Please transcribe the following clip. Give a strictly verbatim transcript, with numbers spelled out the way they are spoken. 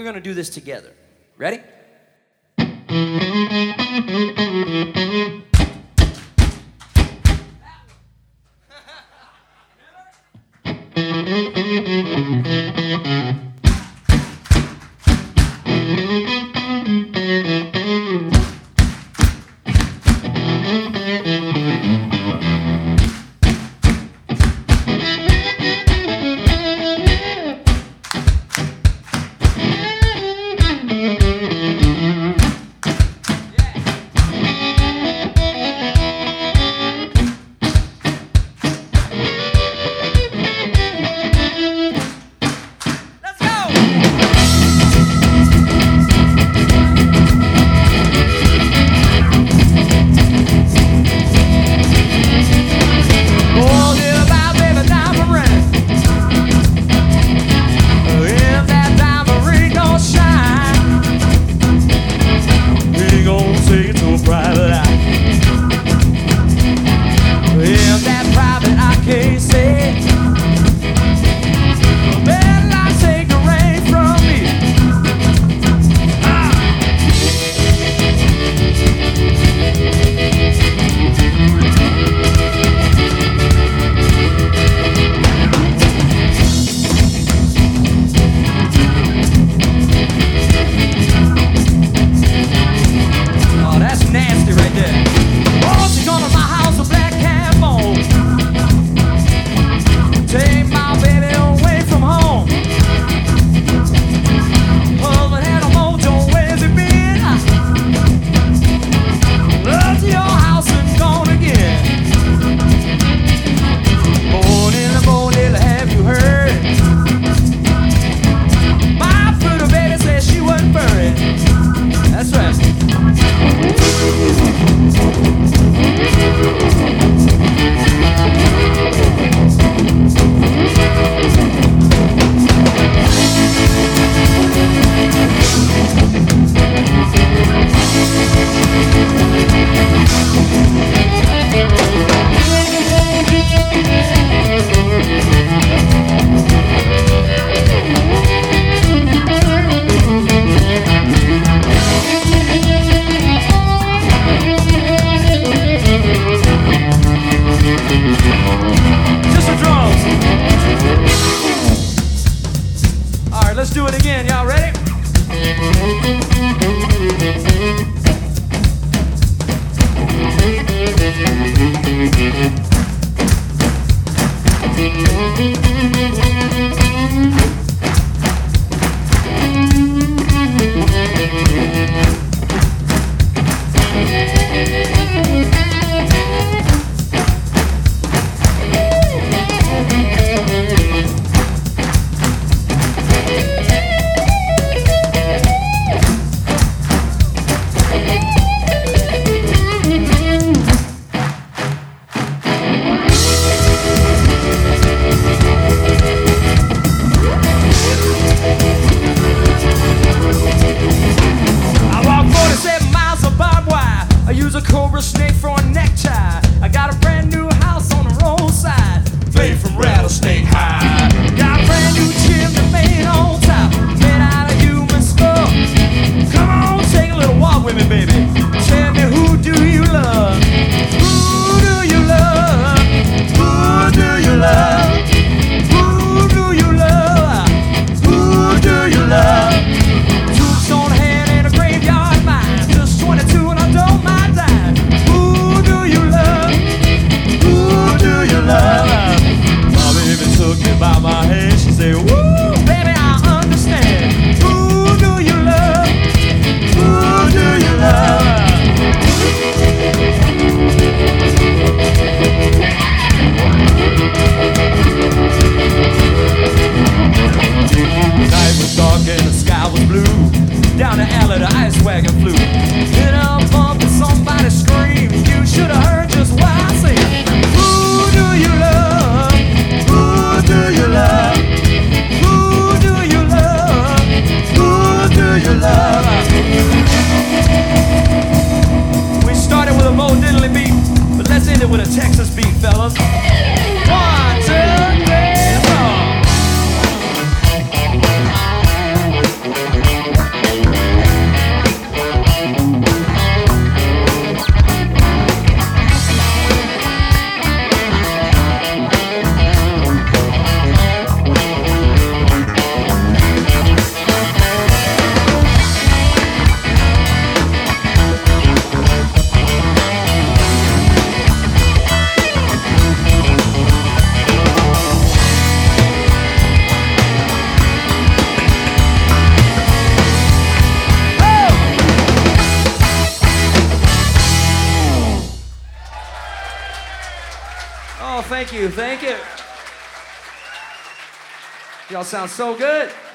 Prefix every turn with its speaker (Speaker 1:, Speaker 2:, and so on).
Speaker 1: gonna do this together. Ready? Let's do it again. Y'all ready? Cobra snake for a necktie. I got a brand new house on the roadside, made from rattlesnake hide. Got a brand new chimney made on top, made out of human skull. Come on, take a little walk with me, baby. Tell me, who do you love? Who do you love? Who do you love? Who do you love? Who do you love? Tools on hand in a graveyard mine, just twenty-two and I don't mind. My baby took me by my hand. She said, woo, baby, I understand. Who do you love? Who do you love? The night was dark and the sky was blue. Down the alley the ice wagon flew. Hit a bump and somebody screamed. You should have heard just what I said. Who do you love? Who do you love? Who do you love? Who do you love? We started with a Bo Diddley beat, but let's end it with a Texas beat, fellas. One, two, three, four. Oh, thank you, thank you. Y'all sound so good.